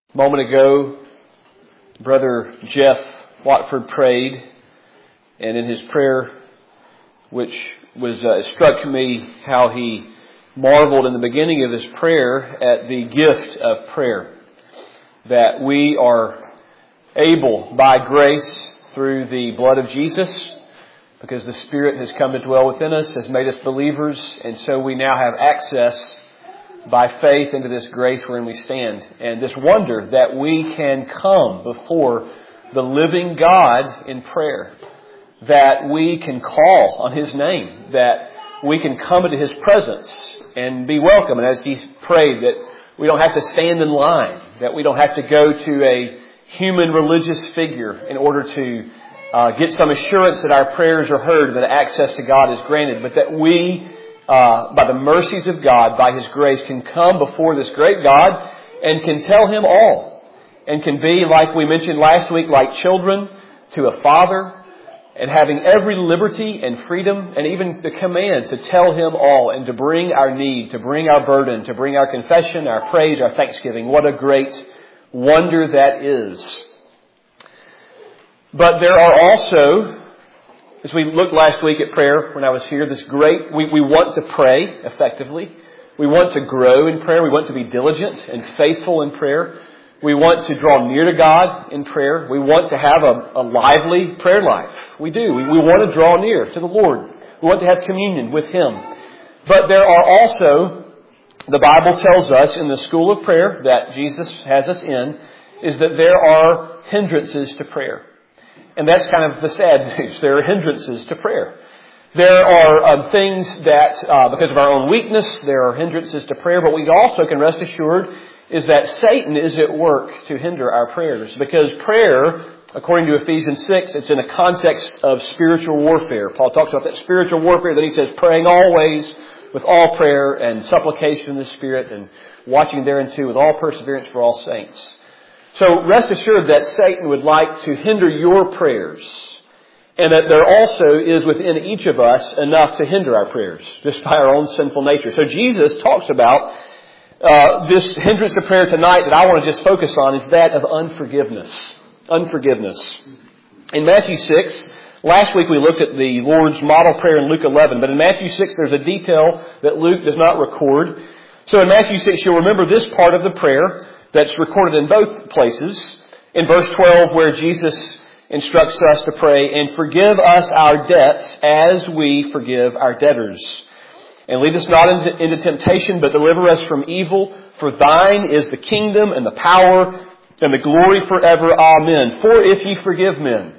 A moment ago, Brother Jeff Watford prayed, and in his prayer, which was struck me how he marveled in the beginning of his prayer at the gift of prayer. That we are able, by grace, through the blood of Jesus, because the Spirit has come to dwell within us, has made us believers, and so we now have access by faith into this grace wherein we stand. And this wonder that we can come before the living God in prayer. That we can call on His name. That we can come into His presence and be welcome. And as He prayed, that we don't have to stand in line. That we don't have to go to a human religious figure in order to get some assurance that our prayers are heard, that access to God is granted. But that we, by the mercies of God, by His grace, can come before this great God and can tell Him all. And can be, like we mentioned last week, like children to a Father, and having every liberty and freedom and even the command to tell Him all and to bring our need, to bring our burden, to bring our confession, our praise, our thanksgiving. What a great wonder that is. But there are also, as we looked last week at prayer when I was here, this great, we want to pray effectively. We want to grow in prayer. We want to be diligent and faithful in prayer. We want to draw near to God in prayer. We want to have a lively prayer life. We do. We want to draw near to the Lord. We want to have communion with Him. But there are also, the Bible tells us in the school of prayer that Jesus has us in, is that there are hindrances to prayer. And that's kind of the sad news. There are hindrances to prayer. There are things that, because of our own weakness, there are hindrances to prayer. But we also can rest assured is that Satan is at work to hinder our prayers. Because prayer, according to Ephesians 6, it's in a context of spiritual warfare. Paul talks about that spiritual warfare. Then he says, praying always with all prayer and supplication in the Spirit, and watching thereunto with all perseverance for all saints. So rest assured that Satan would like to hinder your prayers, and that there also is within each of us enough to hinder our prayers, just by our own sinful nature. So Jesus talks about this hindrance to prayer tonight that I want to just focus on is that of unforgiveness. Unforgiveness. In Matthew 6, last week we looked at the Lord's model prayer in Luke 11, but in Matthew 6 there's a detail that Luke does not record. So in Matthew 6 you'll remember this part of the prayer that's recorded in both places. In verse 12 where Jesus instructs us to pray, and forgive us our debts as we forgive our debtors. And lead us not into temptation, but deliver us from evil. For thine is the kingdom and the power and the glory forever. Amen. For if ye forgive men.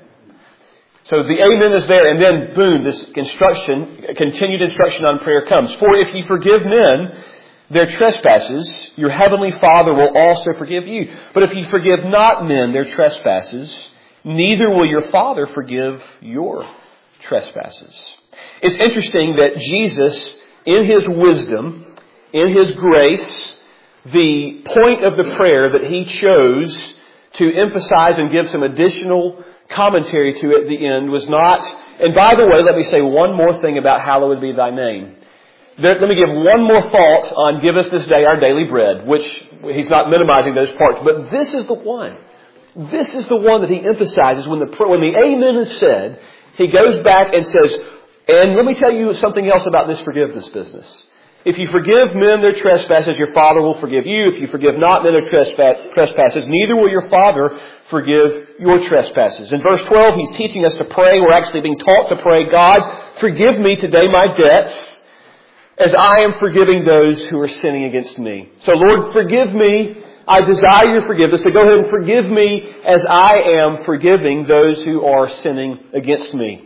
So the amen is there. And then, boom, this continued instruction on prayer comes. For if ye forgive men their trespasses, your heavenly Father will also forgive you. But if ye forgive not men their trespasses, neither will your Father forgive your trespasses. It's interesting that Jesus, in His wisdom, in His grace, the point of the prayer that He chose to emphasize and give some additional commentary to at the end was not, and by the way, let me say one more thing about hallowed be thy name. Let me give one more thought on give us this day our daily bread, which He's not minimizing those parts, but this is the one. This is the one that He emphasizes when the amen is said. He goes back and says, and let me tell you something else about this forgiveness business. If you forgive men their trespasses, your Father will forgive you. If you forgive not men their trespasses, neither will your Father forgive your trespasses. In verse 12, He's teaching us to pray. We're actually being taught to pray, God, forgive me today my debts, as I am forgiving those who are sinning against me. So Lord, forgive me. I desire your forgiveness. So go ahead and forgive me as I am forgiving those who are sinning against me.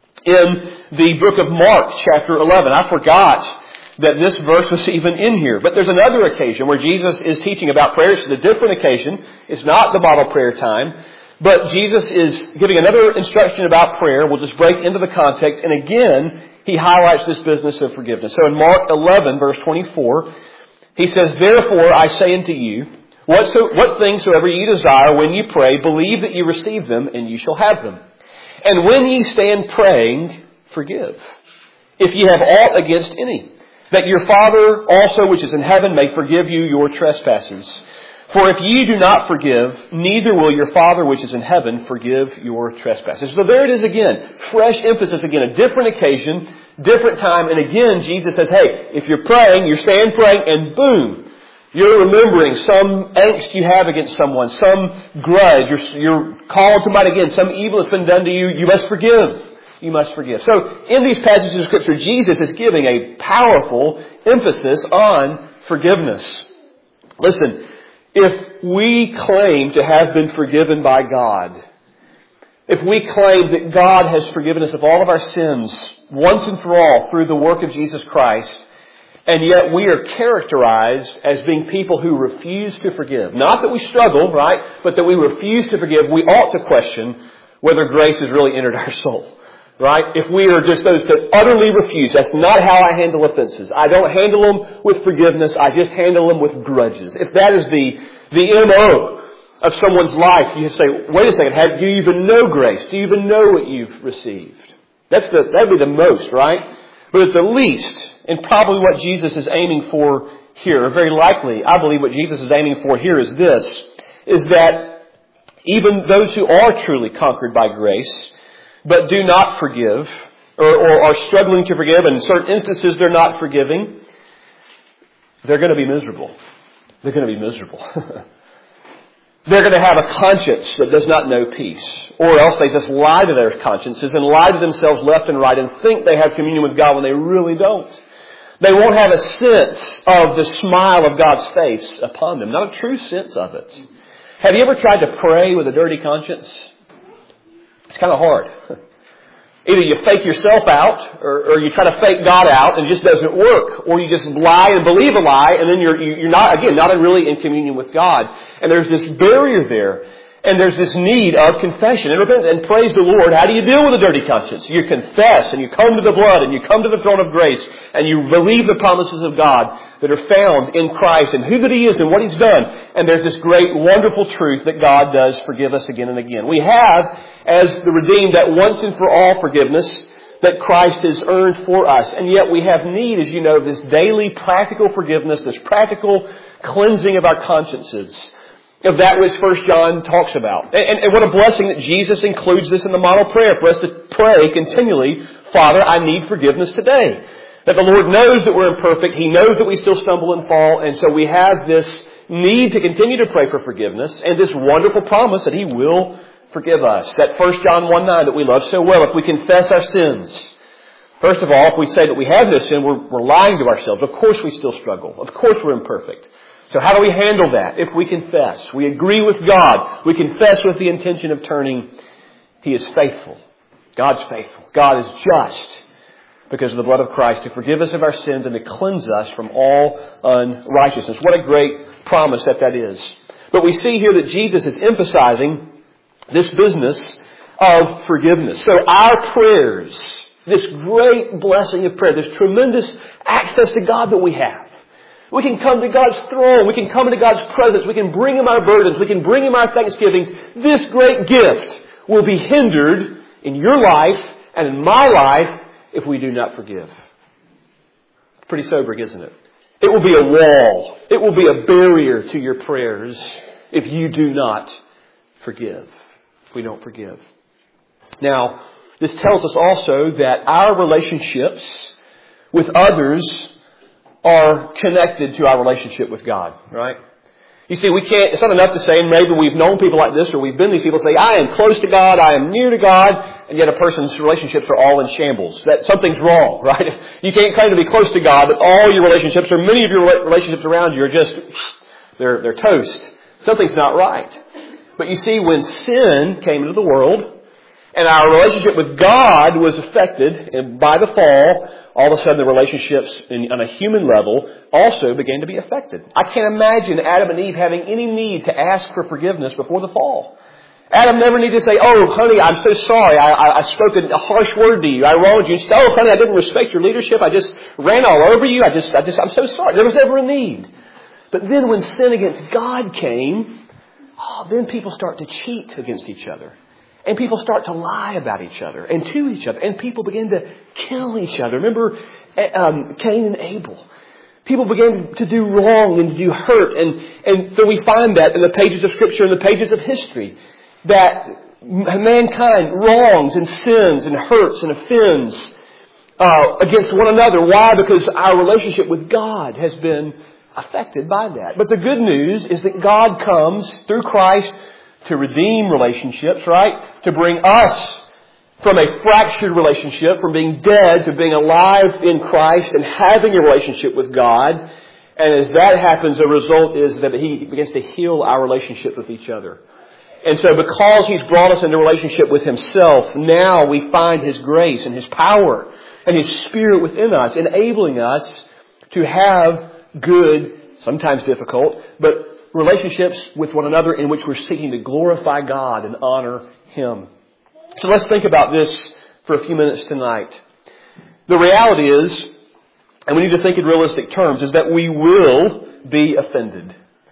In the book of Mark, chapter 11, I forgot that this verse was even in here. But there's another occasion where Jesus is teaching about prayer. It's a different occasion. It's not the model prayer time. But Jesus is giving another instruction about prayer. We'll just break into the context. And again, He highlights this business of forgiveness. So in Mark 11, verse 24, He says, therefore I say unto you, what things soever ye desire when ye pray, believe that ye receive them, and ye shall have them. And when ye stand praying, forgive, if ye have aught against any, that your Father also which is in heaven may forgive you your trespasses. For if ye do not forgive, neither will your Father which is in heaven forgive your trespasses. So there it is again. Fresh emphasis again. A different occasion, different time. And again, Jesus says, hey, if you're praying, you stand praying, and boom, you're remembering some angst you have against someone, some grudge. You're called to mind again. Some evil has been done to you. You must forgive. You must forgive. So in these passages of Scripture, Jesus is giving a powerful emphasis on forgiveness. Listen, if we claim to have been forgiven by God, if we claim that God has forgiven us of all of our sins once and for all through the work of Jesus Christ, and yet we are characterized as being people who refuse to forgive. Not that we struggle, right? But that we refuse to forgive. We ought to question whether grace has really entered our soul. Right? If we are just those that utterly refuse, that's not how I handle offenses. I don't handle them with forgiveness. I just handle them with grudges. If that is the MO of someone's life, you say, wait a second, do you even know grace? Do you even know what you've received? That'd be the most, right? But at the least, and probably what Jesus is aiming for here, or very likely, I believe what Jesus is aiming for here is this, is that even those who are truly conquered by grace, but do not forgive, or are struggling to forgive, and in certain instances they're not forgiving, they're going to be miserable. They're going to be miserable. They're going to have a conscience that does not know peace. Or else they just lie to their consciences and lie to themselves left and right and think they have communion with God when they really don't. They won't have a sense of the smile of God's face upon them. Not a true sense of it. Have you ever tried to pray with a dirty conscience? It's kind of hard. Either you fake yourself out, or you try to fake God out, and it just doesn't work. Or you just lie and believe a lie, and then you're not really in communion with God. And there's this barrier there. And there's this need of confession and repentance. And praise the Lord, how do you deal with a dirty conscience? You confess, and you come to the blood, and you come to the throne of grace, and you believe the promises of God that are found in Christ, and who that He is, and what He's done. And there's this great, wonderful truth that God does forgive us again and again. We have, as the redeemed, that once and for all forgiveness that Christ has earned for us. And yet we have need, as you know, of this daily practical forgiveness, this practical cleansing of our consciences, of that which 1 John talks about. And what a blessing that Jesus includes this in the model prayer for us to pray continually, Father, I need forgiveness today. That the Lord knows that we're imperfect. He knows that we still stumble and fall. And so we have this need to continue to pray for forgiveness and this wonderful promise that He will forgive us. That 1 John 1:9 that we love so well. If we confess our sins, first of all, if we say that we have no sin, we're lying to ourselves. Of course we still struggle. Of course we're imperfect. So how do we handle that? If we confess, we agree with God. We confess with the intention of turning. He is faithful. God's faithful. God is just because of the blood of Christ to forgive us of our sins and to cleanse us from all unrighteousness. What a great promise that is. But we see here that Jesus is emphasizing this business of forgiveness. So our prayers, this great blessing of prayer, this tremendous access to God that we have. We can come to God's throne. We can come into God's presence. We can bring Him our burdens. We can bring Him our thanksgivings. This great gift will be hindered in your life and in my life if we do not forgive. Pretty sobering, isn't it? It will be a wall. It will be a barrier to your prayers if you do not forgive. If we don't forgive. Now, this tells us also that our relationships with others are connected to our relationship with God, right? You see, it's not enough to say, and maybe we've known people like this, or we've been these people say, I am close to God, I am near to God, and yet a person's relationships are all in shambles. That something's wrong, right? You can't claim to be close to God, but all your relationships, or many of your relationships around you are just, they're toast. Something's not right. But you see, when sin came into the world, and our relationship with God was affected by the fall, all of a sudden the relationships on a human level also began to be affected. I can't imagine Adam and Eve having any need to ask for forgiveness before the fall. Adam never needed to say, oh, honey, I'm so sorry. I spoke a harsh word to you. I wronged you. And said, oh, honey, I didn't respect your leadership. I just ran all over you. I'm so sorry. There was never a need. But then when sin against God came, then people start to cheat against each other. And people start to lie about each other and to each other. And people begin to kill each other. Remember Cain and Abel. People began to do wrong and to do hurt. And so we find that in the pages of Scripture and the pages of history, that mankind wrongs and sins and hurts and offends against one another. Why? Because our relationship with God has been affected by that. But the good news is that God comes through Christ to redeem relationships, right? To bring us from a fractured relationship, from being dead to being alive in Christ and having a relationship with God. And as that happens, the result is that He begins to heal our relationship with each other. And so because He's brought us into relationship with Himself, now we find His grace and His power and His Spirit within us, enabling us to have good, sometimes difficult, but relationships with one another in which we're seeking to glorify God and honor Him. So let's think about this for a few minutes tonight. The reality is, and we need to think in realistic terms, is that we will be offended.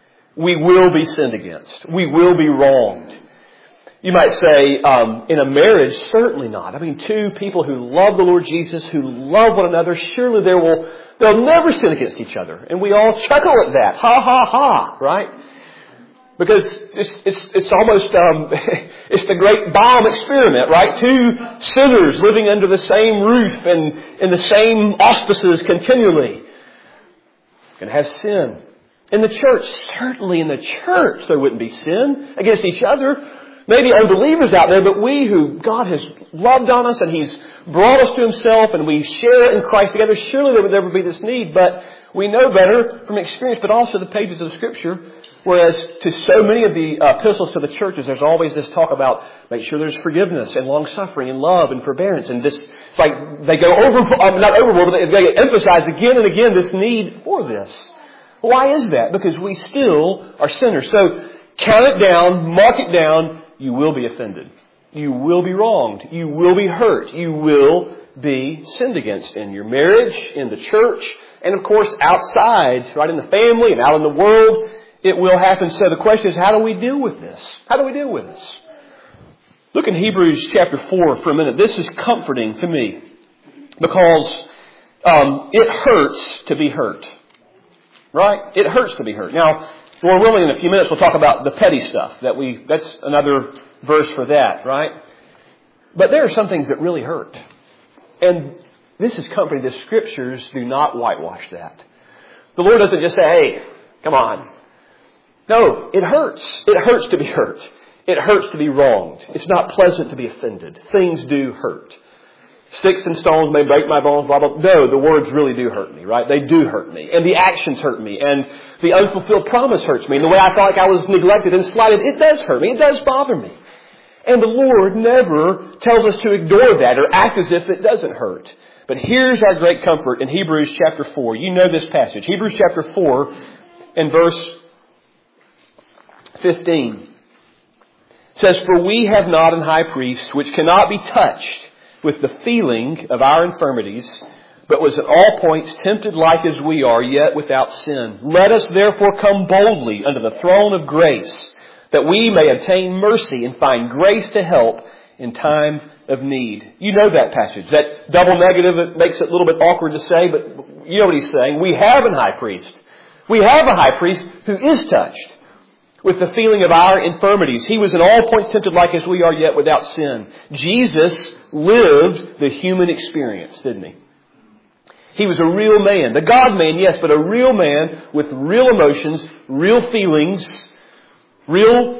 We will be sinned against. We will be wronged. You might say, in a marriage, certainly not. I mean, two people who love the Lord Jesus, who love one another, surely they'll never sin against each other. And we all chuckle at that. Ha, ha, ha, right? Because it's almost, it's the great bomb experiment, right? Two sinners living under the same roof and in the same auspices continually. Going to have sin. In the church, certainly in the church, there wouldn't be sin against each other. Maybe unbelievers out there, but we who God has loved on us and He's brought us to Himself and we share in Christ together, surely there would never be this need. But we know better from experience, but also the pages of Scripture. Whereas to so many of the epistles to the churches, there's always this talk about make sure there's forgiveness and long-suffering and love and forbearance. And this, it's like they go not overboard, but they emphasize again and again this need for this. Why is that? Because we still are sinners. So count it down, mark it down. You will be offended. You will be wronged. You will be hurt. You will be sinned against in your marriage, in the church, and of course outside, right, in the family and out in the world. It will happen. So the question is, how do we deal with this? How do we deal with this? Look in Hebrews chapter 4 for a minute. This is comforting to me because it hurts to be hurt. Right? It hurts to be hurt. Now, Lord willing, in a few minutes we'll talk about the petty stuff. That's another verse for that, right? But there are some things that really hurt. And this is comforting. The Scriptures do not whitewash that. The Lord doesn't just say, hey, come on. No, it hurts. It hurts to be hurt. It hurts to be wronged. It's not pleasant to be offended. Things do hurt. Sticks and stones may break my bones, blah, blah. No, the words really do hurt me, right? They do hurt me. And the actions hurt me. And the unfulfilled promise hurts me. And the way I felt like I was neglected and slighted, it does hurt me. It does bother me. And the Lord never tells us to ignore that or act as if it doesn't hurt. But here's our great comfort in Hebrews chapter 4. You know this passage. Hebrews chapter 4 and verse 15 says, "For we have not an high priest which cannot be touched with the feeling of our infirmities, but was at all points tempted like as we are, yet without sin. Let us therefore come boldly unto the throne of grace, that we may obtain mercy and find grace to help in time of need." You know that passage. That double negative, it makes it a little bit awkward to say, but you know what he's saying. We have a high priest. We have a high priest who is touched with the feeling of our infirmities. He was in all points tempted like as we are, yet without sin. Jesus lived the human experience, didn't He? He was a real man. The God-man, yes, but a real man with real emotions, real feelings, real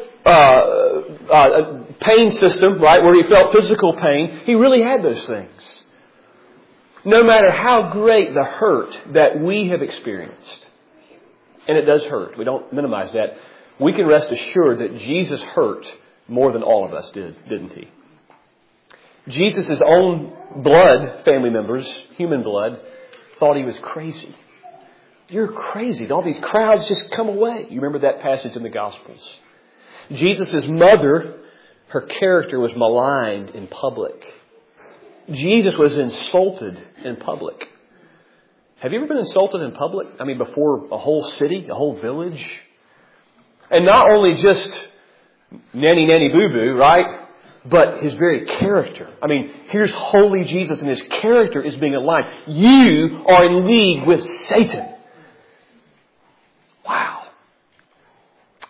pain system, right, where he felt physical pain. He really had those things. No matter how great the hurt that we have experienced, and it does hurt, we don't minimize that, we can rest assured that Jesus hurt more than all of us did, didn't He? Jesus' own blood, family members, human blood, thought He was crazy. You're crazy. All these crowds just come away. You remember that passage in the Gospels. Jesus' mother, her character was maligned in public. Jesus was insulted in public. Have you ever been insulted in public? I mean, before a whole city, a whole village? And not only just nanny, nanny, boo-boo, right? But His very character. I mean, here's holy Jesus and His character is being aligned. You are in league with Satan.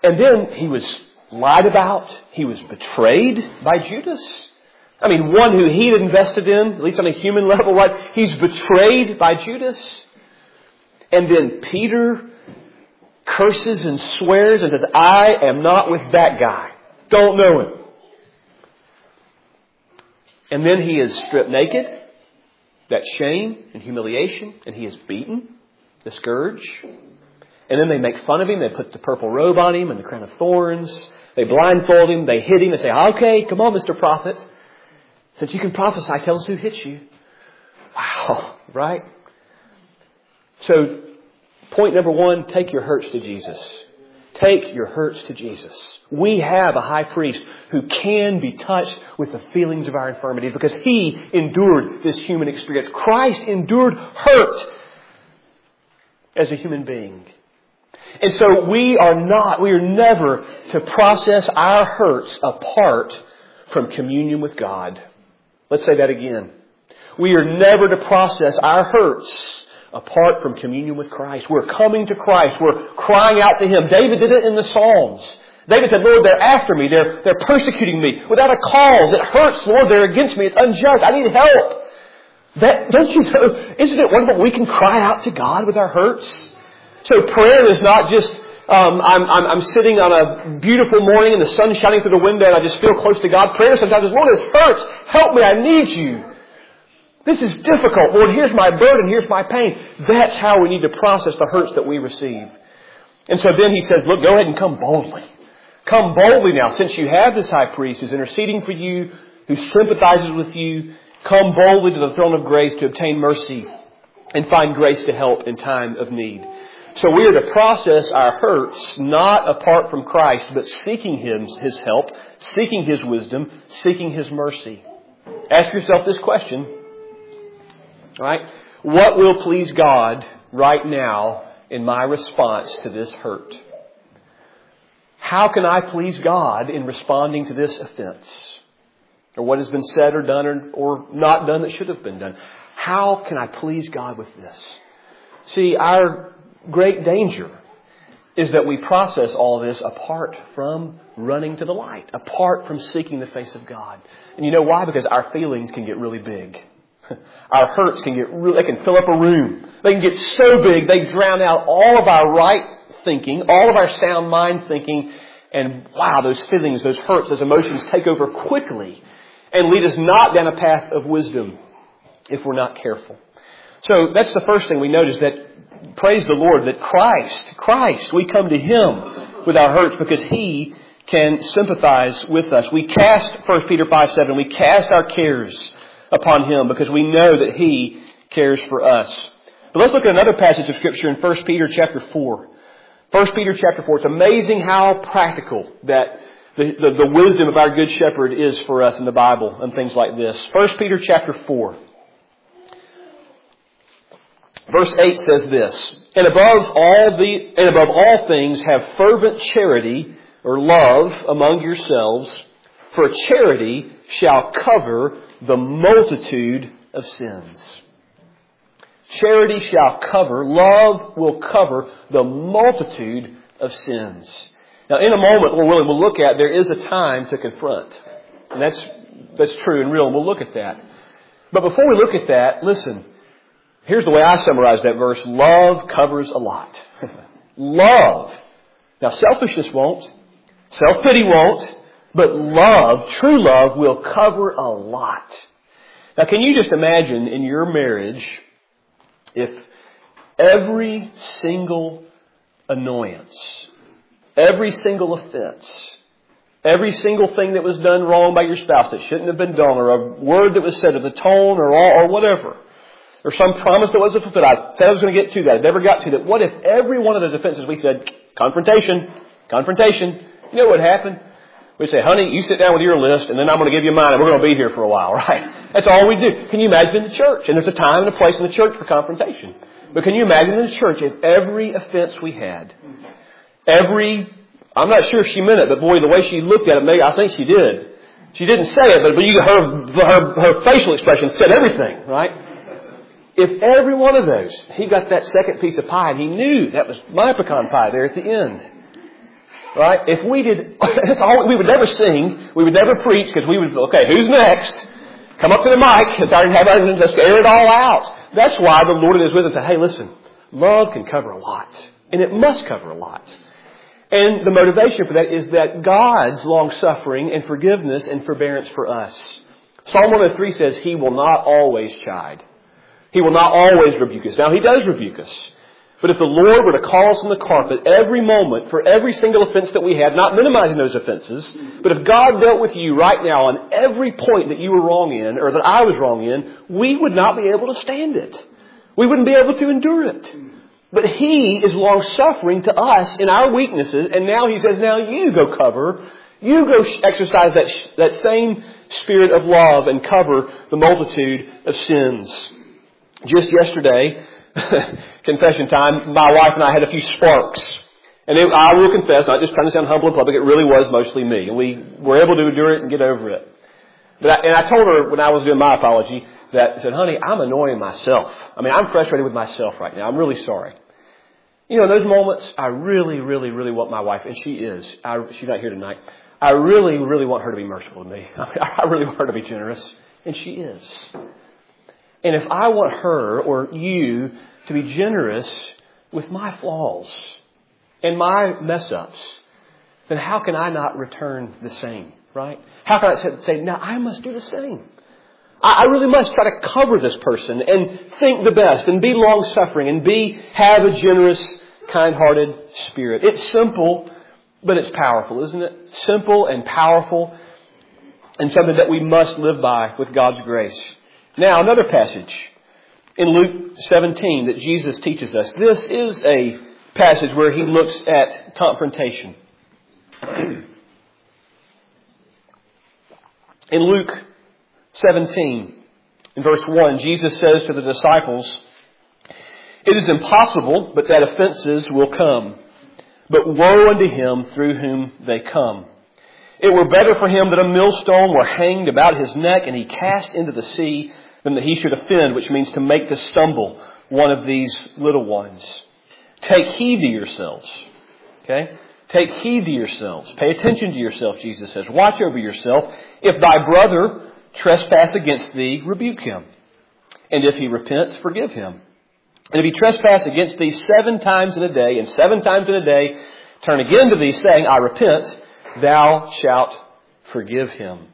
And then he was lied about. He was betrayed by Judas. I mean, one who he had invested in, at least on a human level, right? He's betrayed by Judas. And then Peter curses and swears and says, I am not with that guy. Don't know him. And then he is stripped naked. That shame and humiliation. And he is beaten. The scourge. And then they make fun of him. They put the purple robe on him and the crown of thorns. They blindfold him. They hit him. They say, okay, come on, Mr. Prophet. Since you can prophesy, tell us who hit you. Wow, right? So, point number one, take your hurts to Jesus. Take your hurts to Jesus. We have a high priest who can be touched with the feelings of our infirmities because he endured this human experience. Christ endured hurt as a human being. And so we are never to process our hurts apart from communion with God. Let's say that again. We are never to process our hurts apart from communion with Christ. We're coming to Christ. We're crying out to Him. David did it in the Psalms. David said, Lord, they're after me. They're persecuting me without a cause. It hurts, Lord. They're against me. It's unjust. I need help. Don't you know? Isn't it wonderful we can cry out to God with our hurts? So prayer is not just, I'm sitting on a beautiful morning and the sun's shining through the window and I just feel close to God. Prayer sometimes is, Lord, this hurts. Help me. I need you. This is difficult. Lord, here's my burden. Here's my pain. That's how we need to process the hurts that we receive. And so then he says, look, go ahead and come boldly. Come boldly now. Since you have this high priest who's interceding for you, who sympathizes with you, come boldly to the throne of grace to obtain mercy and find grace to help in time of need. So we are to process our hurts not apart from Christ, but seeking His help, seeking His wisdom, seeking His mercy. Ask yourself this question. Right? What will please God right now in my response to this hurt? How can I please God in responding to this offense? Or what has been said or done or not done that should have been done? How can I please God with this? See, our great danger is that we process all this apart from running to the light, apart from seeking the face of God. And you know why? Because our feelings can get really big. Our hurts can they can fill up a room. They can get so big, they drown out all of our right thinking, all of our sound mind thinking. And wow, those feelings, those hurts, those emotions take over quickly and lead us not down a path of wisdom if we're not careful. So that's the first thing we notice, that praise the Lord, that Christ, we come to Him with our hurts because He can sympathize with us. We cast, 1 Peter 5:7, we cast our cares upon Him because we know that He cares for us. But let's look at another passage of Scripture in 1 Peter chapter 4. 1 Peter chapter 4. It's amazing how practical that the wisdom of our Good Shepherd is for us in the Bible and things like this. 1 Peter chapter 4. Verse 8 says this, And above all things have fervent charity or love among yourselves, for charity shall cover the multitude of sins. Charity shall cover, love will cover the multitude of sins. Now in a moment, we'll look at, there is a time to confront. And that's true and real, and we'll look at that. But before we look at that, listen, here's the way I summarize that verse. Love covers a lot. Love. Now selfishness won't. Self-pity won't. But love, true love, will cover a lot. Now can you just imagine in your marriage if every single annoyance, every single offense, every single thing that was done wrong by your spouse that shouldn't have been done, or a word that was said, or the tone, or whatever, or some promise that wasn't fulfilled. I said I was going to get to that. I never got to that. What if every one of those offenses we said, confrontation. You know what would happen? We'd say, honey, you sit down with your list, and then I'm going to give you mine, and we're going to be here for a while, right? That's all we do. Can you imagine in the church? And there's a time and a place in the church for confrontation. But can you imagine in the church if every offense we had, I'm not sure if she meant it, but boy, the way she looked at it, maybe I think she did. She didn't say it, but her facial expression said everything, right? If every one of those, he got that second piece of pie, and he knew that was my pecan pie there at the end. Right? If we did, we would never sing, we would never preach, because we would, okay, who's next? Come up to the mic, let's air it all out. That's why the Lord in His wisdom said, hey, listen, love can cover a lot. And it must cover a lot. And the motivation for that is that God's long-suffering and forgiveness and forbearance for us. Psalm 103 says He will not always chide. He will not always rebuke us. Now, He does rebuke us. But if the Lord were to call us on the carpet every moment for every single offense that we have, not minimizing those offenses, but if God dealt with you right now on every point that you were wrong in, or that I was wrong in, we would not be able to stand it. We wouldn't be able to endure it. But He is long-suffering to us in our weaknesses, and now He says, now you go cover, you go exercise that same spirit of love and cover the multitude of sins. Just yesterday, confession time, my wife and I had a few sparks. And I will confess, not just trying to sound humble in public, it really was mostly me. And we were able to endure it and get over it. And I told her when I was doing my apology that I said, honey, I'm annoying myself. I mean, I'm frustrated with myself right now. I'm really sorry. You know, in those moments, I really, really, really want my wife, and she is. She's not here tonight. I really, really want her to be merciful to me. I really want her to be generous. And she is. And if I want her or you to be generous with my flaws and my mess-ups, then how can I not return the same, right? How can I say, now I must do the same? I really must try to cover this person and think the best and be long-suffering and have a generous, kind-hearted spirit. It's simple, but it's powerful, isn't it? Simple and powerful, and something that we must live by with God's grace. Now, another passage in Luke 17 that Jesus teaches us. This is a passage where He looks at confrontation. In Luke 17, in verse 1, Jesus says to the disciples, it is impossible but that offenses will come, but woe unto him through whom they come. It were better for him that a millstone were hanged about his neck and he cast into the sea than that he should offend, which means to make to stumble one of these little ones. Take heed to yourselves. Okay? Take heed to yourselves. Pay attention to yourself, Jesus says. Watch over yourself. If thy brother trespass against thee, rebuke him. And if he repent, forgive him. And if he trespass against thee 7 times in a day, and 7 times in a day turn again to thee, saying, I repent, thou shalt forgive him.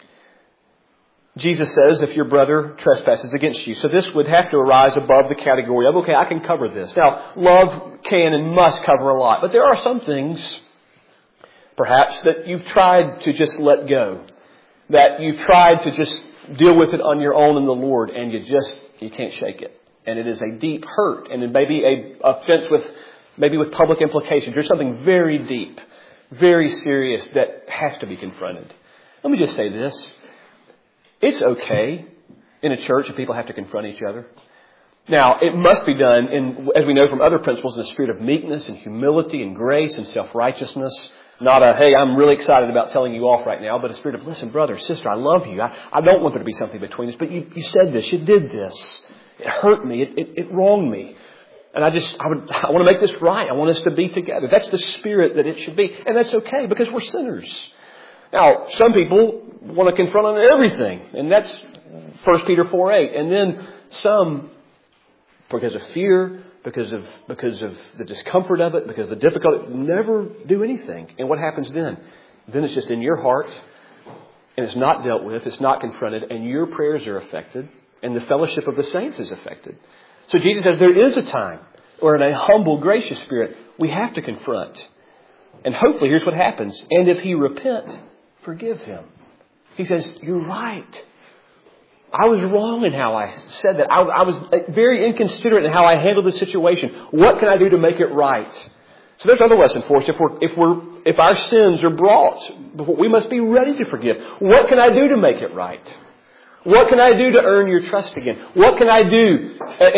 Jesus says if your brother trespasses against you. So this would have to arise above the category of, okay, I can cover this. Now, love can and must cover a lot. But there are some things, perhaps, that you've tried to just let go. That you've tried to just deal with it on your own in the Lord, and you can't shake it. And it is a deep hurt, and it may be an offense with public implications. There's something very deep, very serious that has to be confronted. Let me just say this. It's okay in a church if people have to confront each other. Now, it must be done, as we know from other principles, in a spirit of meekness and humility and grace and self-righteousness. Not a, hey, I'm really excited about telling you off right now, but a spirit of, listen, brother, sister, I love you. I don't want there to be something between us, but you said this, you did this. It hurt me. It wronged me. And I want to make this right. I want us to be together. That's the spirit that it should be. And that's okay because we're sinners. Now, some people want to confront on everything. And that's 1 Peter 4:8. And then some, because of fear, because of the discomfort of it, because of the difficulty, never do anything. And what happens then? Then it's just in your heart. And it's not dealt with. It's not confronted. And your prayers are affected. And the fellowship of the saints is affected. So Jesus says there is a time where in a humble, gracious spirit, we have to confront. And hopefully here's what happens. And if he repent, forgive him. He says, you're right. I was wrong in how I said that. I was very inconsiderate in how I handled the situation. What can I do to make it right? So there's another lesson for us. If our sins are brought, we must be ready to forgive. What can I do to make it right? What can I do to earn your trust again? What can I do?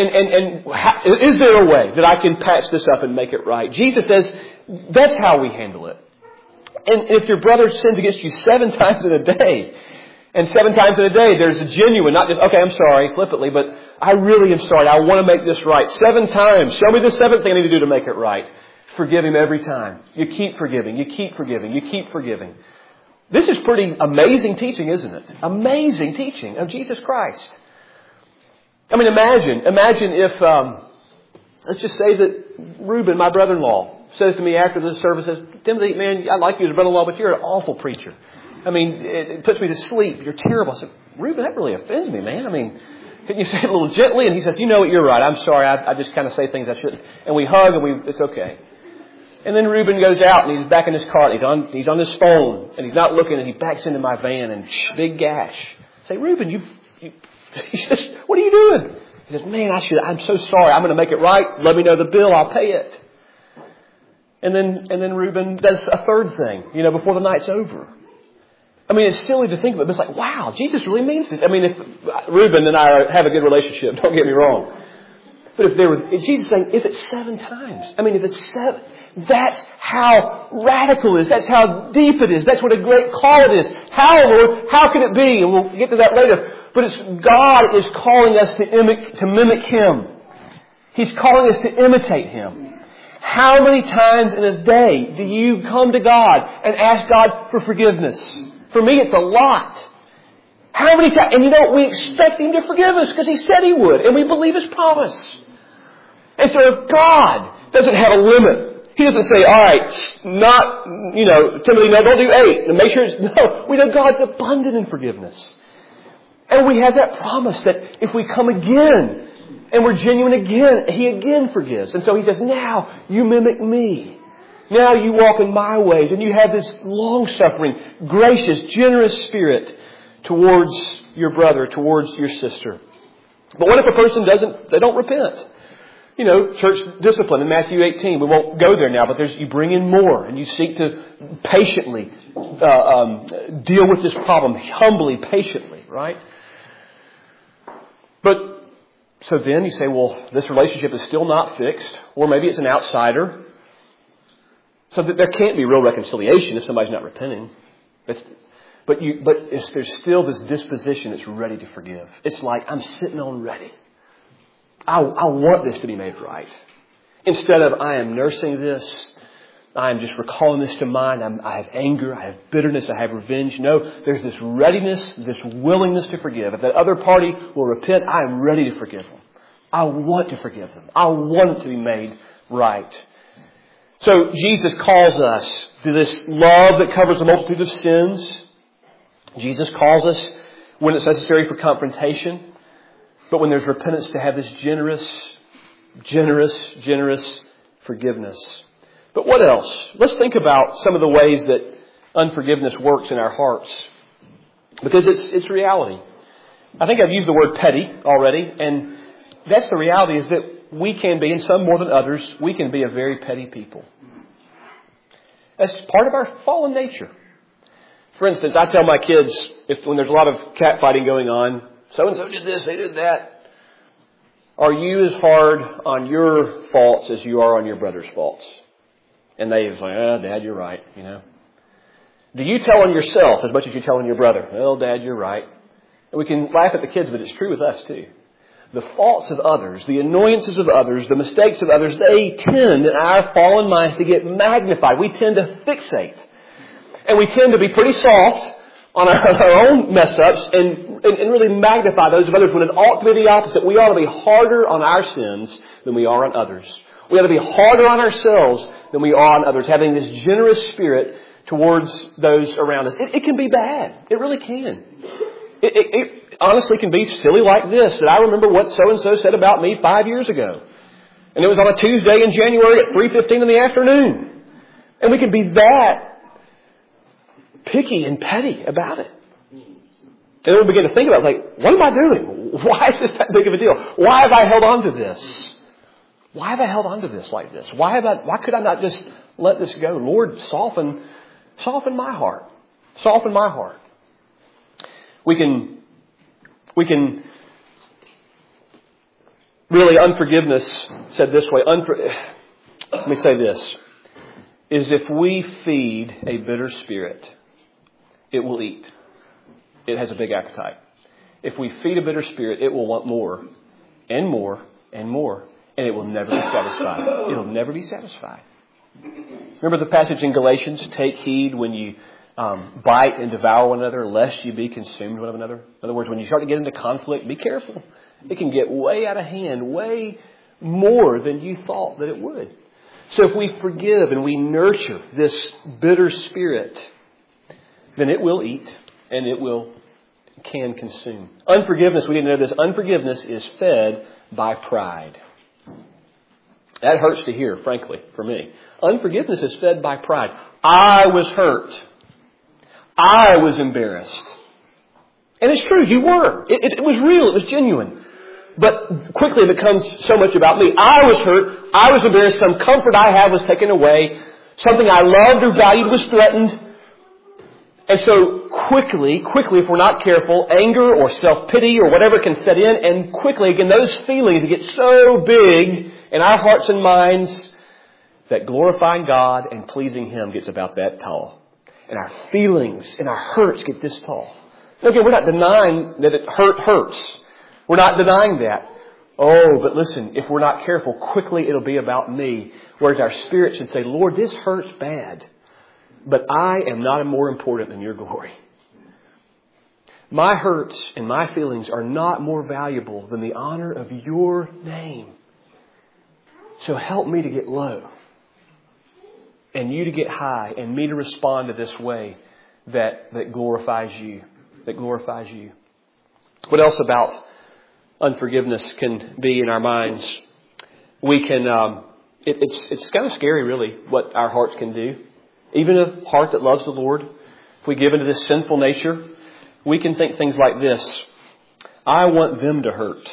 Is there a way that I can patch this up and make it right? Jesus says that's how we handle it. And if your brother sins against you 7 times in a day, and 7 times in a day there's a genuine, not just, okay, I'm sorry, flippantly, but I really am sorry. I want to make this right. 7 times. Show me the 7th thing I need to do to make it right. forgive him every time. You keep forgiving. You keep forgiving. You keep forgiving. This is pretty amazing teaching, isn't it? Amazing teaching of Jesus Christ. I mean, imagine if, let's just say that Reuben, my brother-in-law, says to me after the service, says, Timothy, man, I like you as a brother-in-law, but you're an awful preacher. I mean, it puts me to sleep. You're terrible. I said, Reuben, that really offends me, man. I mean, can you say it a little gently? And he says, you know what, you're right. I'm sorry. I just kind of say things I shouldn't. And we hug and it's okay. And then Reuben goes out and he's back in his car and he's on his phone and he's not looking and he backs into my van and big gash. I say, Reuben, he says, what are you doing? He says, man, I'm so sorry. I'm going to make it right. Let me know the bill. I'll pay it. And then Reuben does a third thing, before the night's over. I mean, it's silly to think about it, but it's like, wow, Jesus really means this. I mean, if Reuben and I have a good relationship, don't get me wrong. But if Jesus is saying, if it's 7 times, I mean, if it's 7, that's how radical it is. That's how deep it is. That's what a great call it is. How, Lord? How can it be? And we'll get to that later. But God is calling us to mimic Him. He's calling us to imitate Him. How many times in a day do you come to God and ask God for forgiveness? For me, it's a lot. How many times? And we expect Him to forgive us because He said He would. And we believe His promise. And so God doesn't have a limit. He doesn't say, all right, not, Timothy, no, don't do 8. And make sure no, we know God's abundant in forgiveness. And we have that promise that if we come again and we're genuine again, He again forgives. And so He says, now you mimic me. Now you walk in my ways and you have this long-suffering, gracious, generous spirit towards your brother, towards your sister. But what if a person they don't repent? Church discipline in Matthew 18. We won't go there now, but you bring in more and you seek to patiently deal with this problem, humbly, patiently, right? But so then you say, well, this relationship is still not fixed, or maybe it's an outsider. So that there can't be real reconciliation if somebody's not repenting. But there's still this disposition that's ready to forgive. It's like, I'm sitting on ready. I want this to be made right. Instead of, I am nursing this. I am just recalling this to mind. I have anger. I have bitterness. I have revenge. No, there's this readiness, this willingness to forgive. If that other party will repent, I am ready to forgive them. I want to forgive them. I want it to be made right. So Jesus calls us to this love that covers a multitude of sins. Jesus calls us when it's necessary for confrontation. But when there's repentance, to have this generous forgiveness. But what else? Let's think about some of the ways that unforgiveness works in our hearts. Because it's reality. I think I've used the word petty already. And that's the reality, is that we can be, and some more than others, we can be a very petty people. That's part of our fallen nature. For instance, I tell my kids, when there's a lot of catfighting going on, so-and-so did this, they did that. Are you as hard on your faults as you are on your brother's faults? And they say, Dad, you're right, Do you tell on yourself as much as you tell on your brother? Well, Dad, you're right. And we can laugh at the kids, but it's true with us too. The faults of others, the annoyances of others, the mistakes of others, they tend in our fallen minds to get magnified. We tend to fixate. And we tend to be pretty soft on our own mess-ups and really magnify those of others when it ought to be the opposite. We ought to be harder on our sins than we are on others. We ought to be harder on ourselves than we are on others, having this generous spirit towards those around us. It can be bad. It really can. It honestly can be silly like this, that I remember what so-and-so said about me 5 years ago. And it was on a Tuesday in January at 3:15 in the afternoon. And we can be that picky and petty about it. And then we begin to think about what am I doing? Why is this that big of a deal? Why have I held on to this? Why have I held on to this like this? Why could I not just let this go? Lord, soften my heart. Soften my heart. We can really, unforgiveness, said this way, let me say this, is if we feed a bitter spirit, it will eat. It has a big appetite. If we feed a bitter spirit, it will want more and more and more, and it will never be satisfied. It will never be satisfied. Remember the passage in Galatians, take heed when you bite and devour one another, lest you be consumed one another. In other words, when you start to get into conflict, be careful. It can get way out of hand, way more than you thought that it would. So if we forgive and we nurture this bitter spirit, then it will eat and it can consume. Unforgiveness, we didn't know this, unforgiveness is fed by pride. That hurts to hear, frankly, for me. Unforgiveness is fed by pride. I was hurt. I was embarrassed. And it's true, you were. It was real, it was genuine. But quickly it becomes so much about me. I was hurt. I was embarrassed. Some comfort I had was taken away. Something I loved or valued was threatened. And so quickly, if we're not careful, anger or self-pity or whatever can set in. And quickly, again, those feelings get so big in our hearts and minds that glorifying God and pleasing Him gets about that tall. And our feelings and our hurts get this tall. Again, we're not denying that it hurts. We're not denying that. Oh, but listen, if we're not careful, quickly it'll be about me. Whereas our spirit should say, Lord, this hurts bad. But I am not more important than your glory. My hurts and my feelings are not more valuable than the honor of your name. So help me to get low. And you to get high. And me to respond to this way that glorifies you. That glorifies you. What else about unforgiveness can be in our minds? We can, it's kind of scary really what our hearts can do. Even a heart that loves the Lord, if we give into this sinful nature, we can think things like this. I want them to hurt.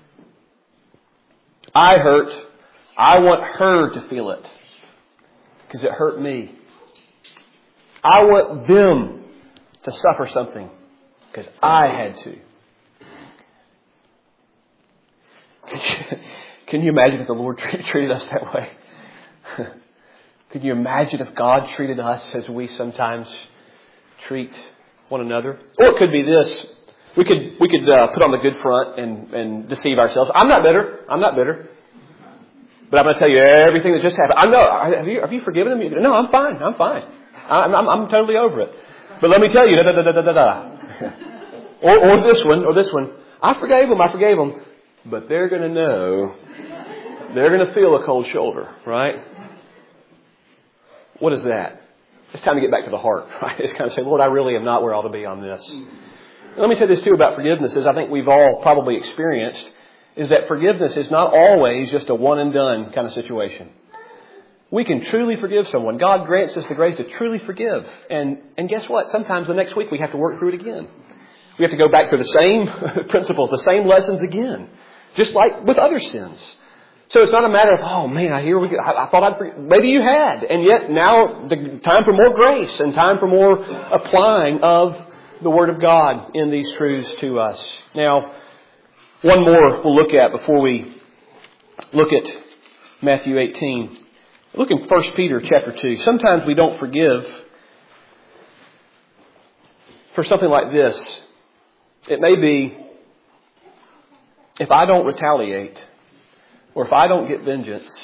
I hurt. I want her to feel it because it hurt me. I want them to suffer something because I had to. Can you imagine if the Lord treated us that way? Can you imagine if God treated us as we sometimes treat one another? Or it could be this. We could put on the good front and deceive ourselves. I'm not bitter. But I'm going to tell you everything that just happened. I know. Have you forgiven him? No, I'm fine. I'm totally over it. But let me tell you, or this one. I forgave him. But they're going to know. They're going to feel a cold shoulder, right? What is that? It's time to get back to the heart, right? It's kind of say, Lord, I really am not where I ought to be on this. And let me say this too about forgiveness, as I think we've all probably experienced, is that forgiveness is not always just a one and done kind of situation. We can truly forgive someone. God grants us the grace to truly forgive. And guess what? Sometimes the next week we have to work through it again. We have to go back to the same principles, the same lessons again. Just like with other sins. So it's not a matter of, oh man, I thought I'd forgive. Maybe you had. And yet now the time for more grace and time for more applying of the Word of God in these truths to us. Now, one more we'll look at before we look at Matthew 18. Look in 1 Peter chapter 2. Sometimes we don't forgive for something like this. It may be, if I don't retaliate, or if I don't get vengeance,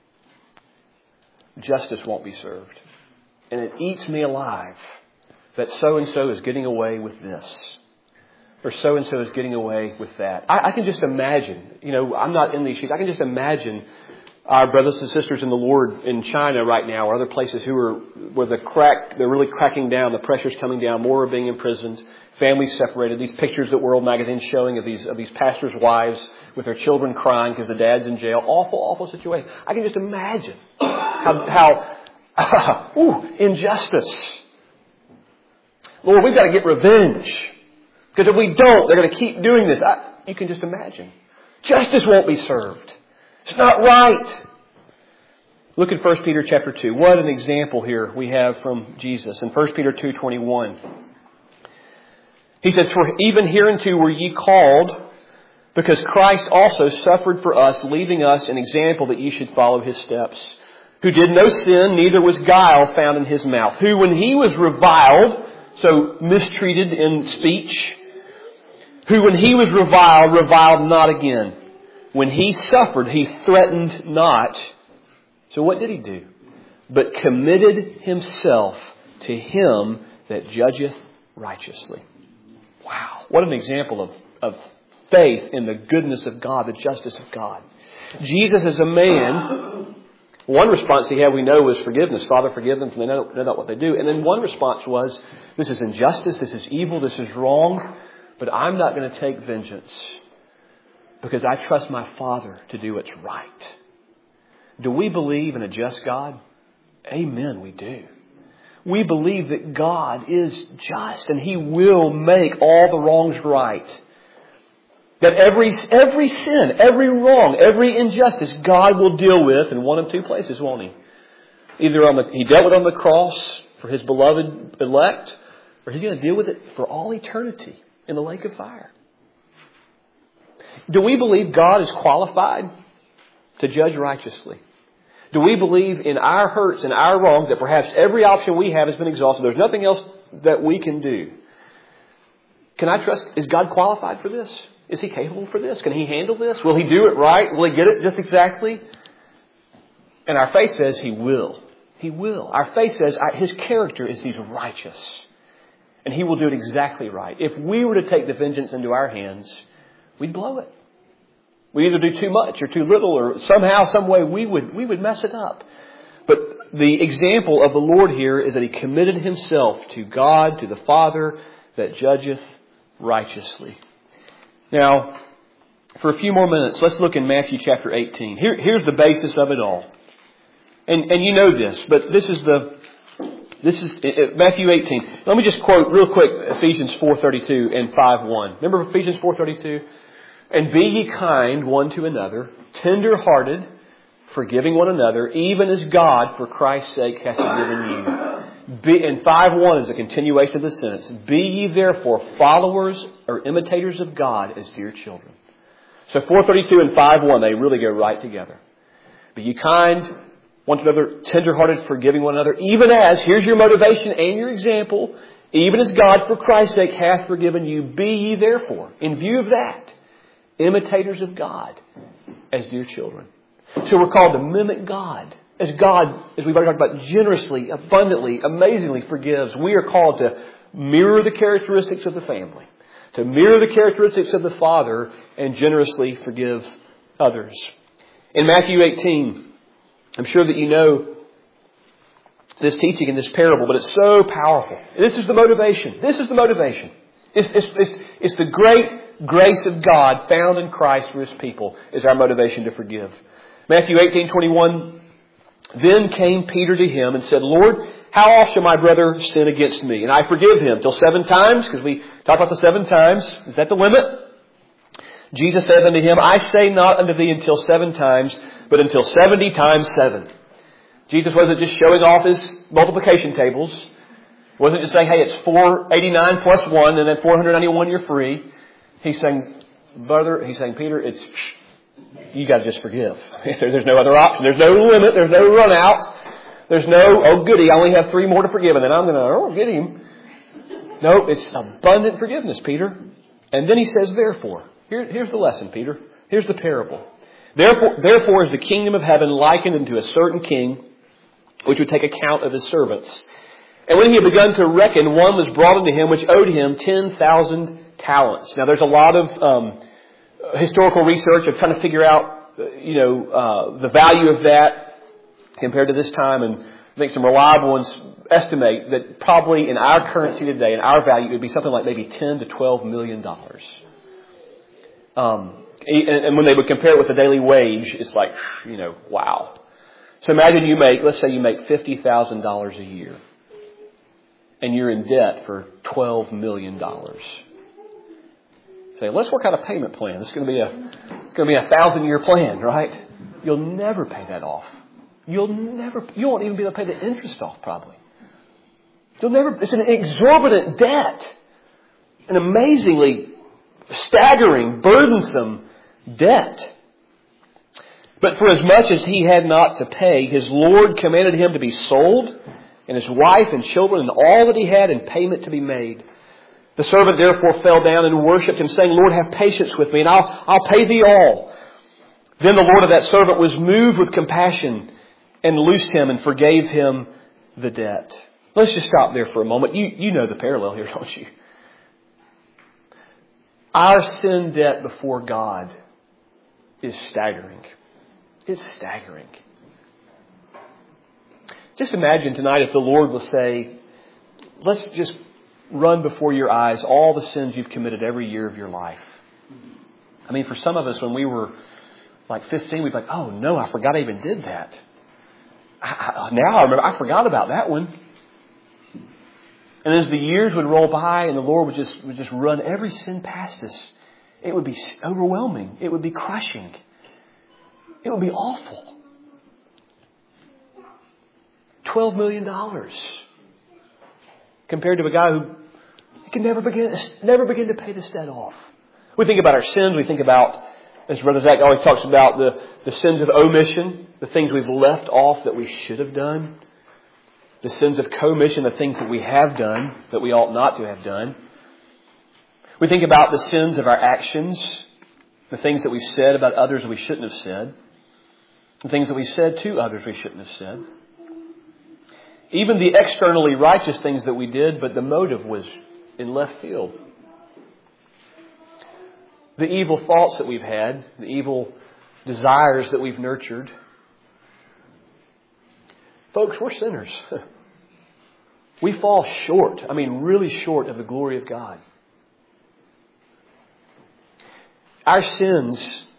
justice won't be served. And it eats me alive that so-and-so is getting away with this. Or so-and-so is getting away with that. I can just imagine, I'm not in these shoes. I can just imagine our brothers and sisters in the Lord in China right now, or other places where they're really cracking down, the pressure's coming down, more are being imprisoned, families separated. These pictures that World Magazine's showing of these pastors' wives with their children crying because the dad's in jail. Awful, awful situation. I can just imagine how injustice. Lord, we've got to get revenge. Because if we don't, they're going to keep doing this. You can just imagine. Justice won't be served. It's not right. Look at 1 Peter chapter 2. What an example here we have from Jesus. In 1 Peter 2:21. He says, for even hereunto were ye called, because Christ also suffered for us, leaving us an example that ye should follow his steps. Who did no sin, neither was guile found in his mouth. Who, when he was reviled, so mistreated in speech, who when he was reviled not again. When he suffered, he threatened not. So what did he do? but committed himself to him that judgeth righteously. Wow. What an example of faith in the goodness of God, the justice of God. Jesus as a man, one response he had, we know, was forgiveness. Father, forgive them, for they know not what they do. And then one response was, this is injustice, this is evil, this is wrong, but I'm not going to take vengeance because I trust my Father to do what's right. Do we believe in a just God? Amen, we do. We believe that God is just and He will make all the wrongs right. That every sin, every wrong, every injustice, God will deal with in one of two places, won't He? Either He dealt with it on the cross for His beloved elect, or He's going to deal with it for all eternity in the lake of fire. Do we believe God is qualified to judge righteously? Do we believe in our hurts and our wrongs that perhaps every option we have has been exhausted? There's nothing else that we can do. Can I trust? Is God qualified for this? Is He capable for this? Can He handle this? Will He do it right? Will He get it just exactly? And our faith says He will. He will. Our faith says His character is He's righteous. And He will do it exactly right. If we were to take the vengeance into our hands, we'd blow it. We either do too much or too little, or somehow, some way we would mess it up. But the example of the Lord here is that He committed Himself to God, to the Father that judgeth righteously. Now, for a few more minutes, let's look in Matthew chapter 18. Here's the basis of it all. And you know this, but this is Matthew 18. Let me just quote real quick Ephesians 4:32 and 5:1. Remember Ephesians 4:32? And be ye kind one to another, tender-hearted, forgiving one another, even as God for Christ's sake hath forgiven you. And 5:1 is a continuation of the sentence. Be ye therefore followers or imitators of God as dear children. So 4:32 and 5:1, they really go right together. Be ye kind one to another, tender-hearted, forgiving one another, even as, here's your motivation and your example, even as God for Christ's sake hath forgiven you. Be ye therefore, in view of that, imitators of God as dear children. So we're called to mimic God. As God, as we've already talked about, generously, abundantly, amazingly forgives. We are called to mirror the characteristics of the family. To mirror the characteristics of the Father and generously forgive others. In Matthew 18, I'm sure that you know this teaching in this parable, but it's so powerful. This is the motivation. This is the motivation. It's the great grace of God found in Christ for His people is our motivation to forgive. Matthew 18:21. Then came Peter to Him and said, Lord, how oft shall my brother sin against me? And I forgive him till 7 times, because we talked about the 7 times. Is that the limit? Jesus said unto him, I say not unto thee until 7 times, but until 70 times 7. Jesus wasn't just showing off His multiplication tables. He wasn't just saying, hey, it's 489 plus 1, and then 491 you're free. He's saying, Peter, you got to just forgive. There's no other option. There's no limit. There's no run out. There's no, oh goody, I only have 3 more to forgive, and then I'm going to get him. No, it's abundant forgiveness, Peter. And then He says, therefore. Here's the lesson, Peter. Here's the parable. Therefore is the kingdom of heaven likened unto a certain king, which would take account of his servants. And when he had begun to reckon, one was brought unto him which owed him 10,000 talents. Now, there's a lot of historical research of trying to figure out, the value of that compared to this time. And I think some reliable ones estimate that probably in our currency today, in our value, it would be something like maybe $10 to $12 million. And when they would compare it with the daily wage, it's like, wow. So imagine let's say you make $50,000 a year. And you're in debt for $12 million. Say, let's work out a payment plan. This is going to be a 1,000-year plan, right? You'll never pay that off. You won't even be able to pay the interest off, probably. It's an exorbitant debt. An amazingly staggering, burdensome debt. But for as much as he had not to pay, his Lord commanded him to be sold, and his wife and children and all that he had in payment to be made. The servant therefore fell down and worshipped him, saying, Lord, have patience with me, and I'll pay thee all. Then the Lord of that servant was moved with compassion, and loosed him and forgave him the debt. Let's just stop there for a moment. You know the parallel here, don't you? Our sin debt before God is staggering. It's staggering. Just imagine tonight if the Lord will say, let's just run before your eyes all the sins you've committed every year of your life. I mean, for some of us, when we were like 15, we'd be like, oh no, I forgot I even did that. Now I remember, I forgot about that one. And as the years would roll by and the Lord would just run every sin past us, it would be overwhelming. It would be crushing. It would be awful. $12 million compared to a guy who can never begin to pay this debt off. We think about our sins. We think about, as Brother Zach always talks about, the sins of omission, the things we've left off that we should have done. The sins of commission, the things that we have done that we ought not to have done. We think about the sins of our actions, the things that we said about others that we shouldn't have said, the things that we said to others we shouldn't have said. Even the externally righteous things that we did, but the motive was in left field. The evil thoughts that we've had, the evil desires that we've nurtured. Folks, we're sinners. We fall short, really short of the glory of God. Our sin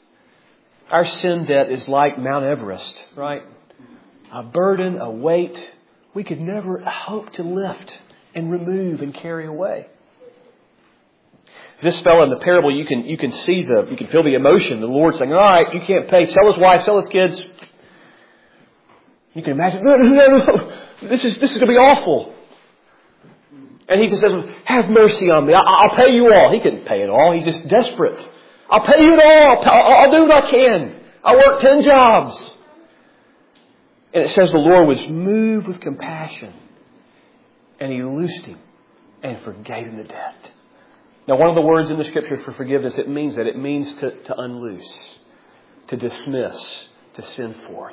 debt is like Mount Everest, right? A burden, a weight we could never hope to lift and remove and carry away. This fellow in the parable, you can feel the emotion. The Lord saying, all right, you can't pay. Sell his wife, sell his kids. You can imagine, no. This is going to be awful. And he just says, have mercy on me. I'll pay you all. He couldn't pay it all. He's just desperate. I'll pay you it all. I'll do what I can. I'll work 10 jobs. And it says the Lord was moved with compassion. And He loosed him and forgave him the debt. Now, one of the words in the Scripture for forgiveness, it means that. It means to unloose, to dismiss, to send forth.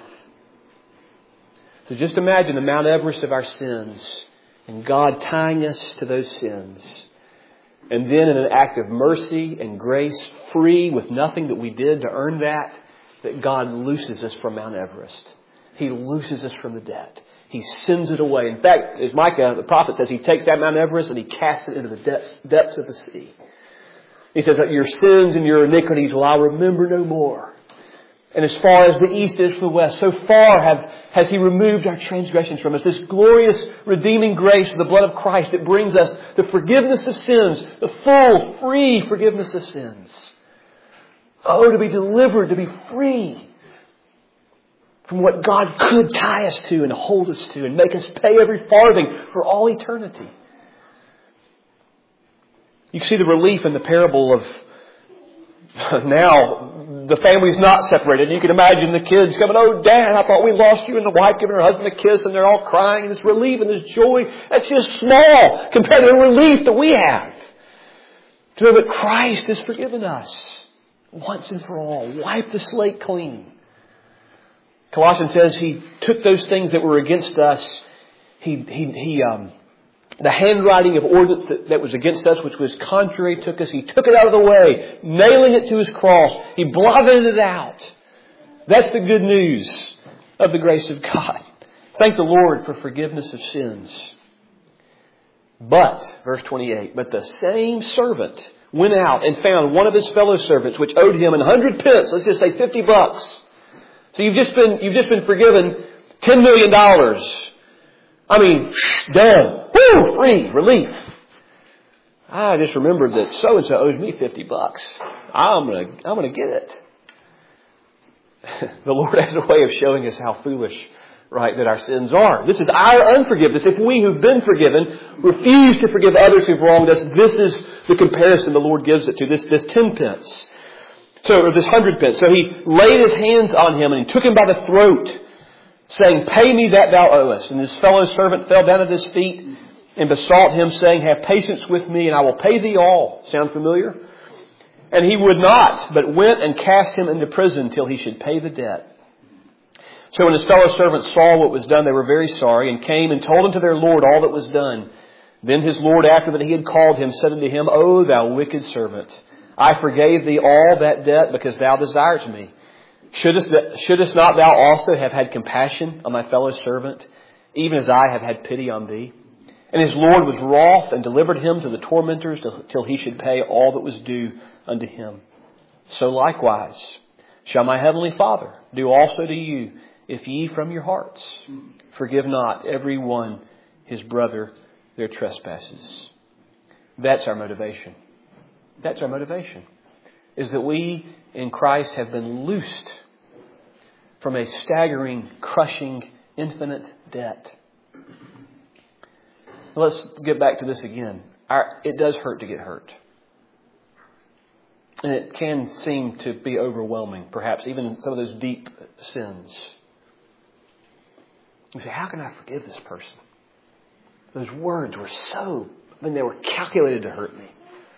So just imagine the Mount Everest of our sins and God tying us to those sins. And then in an act of mercy and grace, free with nothing that we did to earn that God looses us from Mount Everest. He looses us from the debt. He sends it away. In fact, as Micah, the prophet, says, He takes that Mount Everest and He casts it into the depths of the sea. He says that your sins and your iniquities will I remember no more. And as far as the east is from the west, so far has He removed our transgressions from us. This glorious redeeming grace of the blood of Christ that brings us the forgiveness of sins, the full, free forgiveness of sins. Oh, to be delivered, to be free from what God could tie us to and hold us to and make us pay every farthing for all eternity. You see the relief in the parable of now the family's not separated. You can imagine the kids coming, oh, Dad, I thought we lost you, and the wife giving her husband a kiss, and they're all crying, and this relief and this joy, that's just small compared to the relief that we have. To know that Christ has forgiven us once and for all, wiped the slate clean. Colossians says He took those things that were against us. The handwriting of ordinance that was against us, which was contrary to us, He took it out of the way, nailing it to His cross. He blotted it out. That's the good news of the grace of God. Thank the Lord for forgiveness of sins. But, verse 28, but the same servant went out and found one of his fellow servants, which owed him 100 pence. Let's just say $50. So you've just been forgiven $10 million. Done. Woo! Free. Relief. I just remembered that so-and-so owes me $50. I'm gonna get it. The Lord has a way of showing us how foolish, right, that our sins are. This is our unforgiveness. If we who've been forgiven refuse to forgive others who've wronged us, this is the comparison the Lord gives it to. This 10 pence. Or this 100 pence. So He laid His hands on him and He took him by the throat, saying, pay me that thou owest. And his fellow servant fell down at His feet and besought Him, saying, have patience with me, and I will pay thee all. Sound familiar? And he would not, but went and cast him into prison till he should pay the debt. So when his fellow servants saw what was done, they were very sorry and came and told unto their Lord all that was done. Then his Lord, after that he had called him, said unto him, O thou wicked servant, I forgave thee all that debt because thou desiredst me. Shouldest not thou also have had compassion on thy fellow servant, even as I have had pity on thee? And his Lord was wroth and delivered him to the tormentors till he should pay all that was due unto him. So likewise shall my heavenly Father do also to you, if ye from your hearts forgive not every one his brother their trespasses. That's our motivation. That's our motivation. Is that we in Christ have been loosed from a staggering, crushing, infinite debt. Let's get back to this again. It does hurt to get hurt. And it can seem to be overwhelming, perhaps even some of those deep sins. You say, how can I forgive this person? Those words were they were calculated to hurt me.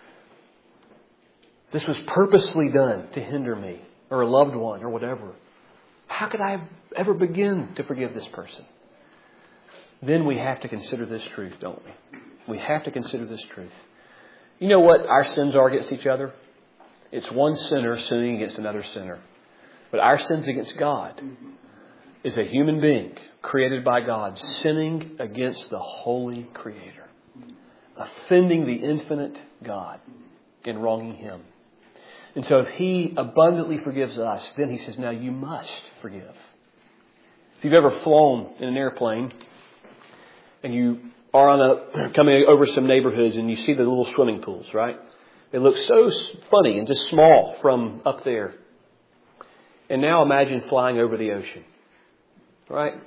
This was purposely done to hinder me or a loved one or whatever. How could I ever begin to forgive this person? Then we have to consider this truth, don't we? We have to consider this truth. You know what our sins are against each other? It's one sinner sinning against another sinner. But our sins against God is a human being created by God sinning against the holy Creator, offending the infinite God and wronging Him. And so if He abundantly forgives us, then He says, now you must forgive. If you've ever flown in an airplane and you are coming over some neighborhoods and you see the little swimming pools, right? They look so funny and just small from up there. And now imagine flying over the ocean, right?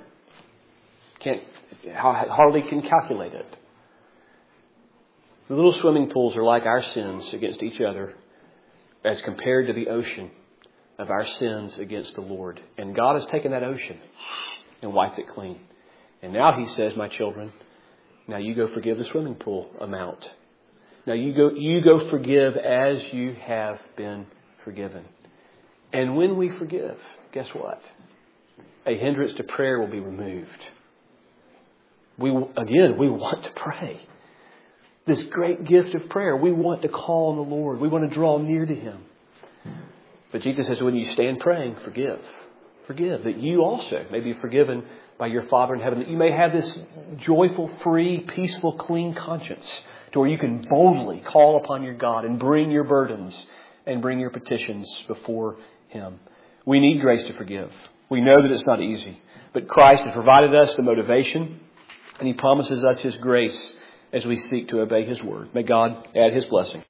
Hardly can calculate it. The little swimming pools are like our sins against each other as compared to the ocean of our sins against the Lord. And God has taken that ocean and wiped it clean. And now He says, my children, now you go forgive the swimming pool amount. Now you go forgive as you have been forgiven. And when we forgive, guess what? A hindrance to prayer will be removed. We want to pray. This great gift of prayer. We want to call on the Lord. We want to draw near to Him. But Jesus says, when you stand praying, forgive. Forgive, that you also may be forgiven by your Father in heaven. That you may have this joyful, free, peaceful, clean conscience to where you can boldly call upon your God and bring your burdens and bring your petitions before Him. We need grace to forgive. We know that it's not easy. But Christ has provided us the motivation, and He promises us His grace as we seek to obey His word. May God add His blessing.